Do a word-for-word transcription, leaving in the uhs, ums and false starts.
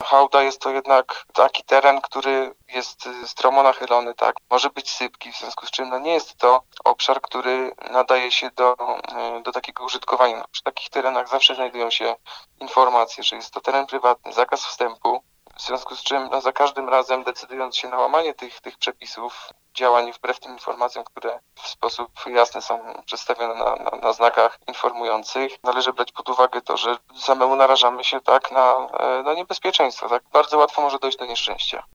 hałda jest to jednak taki teren, który jest stromo nachylony, tak? Może być sypki, w związku z czym no nie jest to obszar, który nadaje się do, do takiego użytkowania. Przy takich terenach zawsze znajdują się informacje, że jest to teren prywatny, zakaz wstępu, w związku z czym no, za każdym razem decydując się na łamanie tych, tych przepisów, działań wbrew tym informacjom, które w sposób jasny są przedstawione na, na, na znakach informujących, należy brać pod uwagę to, że samemu narażamy się tak na, na niebezpieczeństwo. Tak? Bardzo łatwo może dojść do nieszczęścia.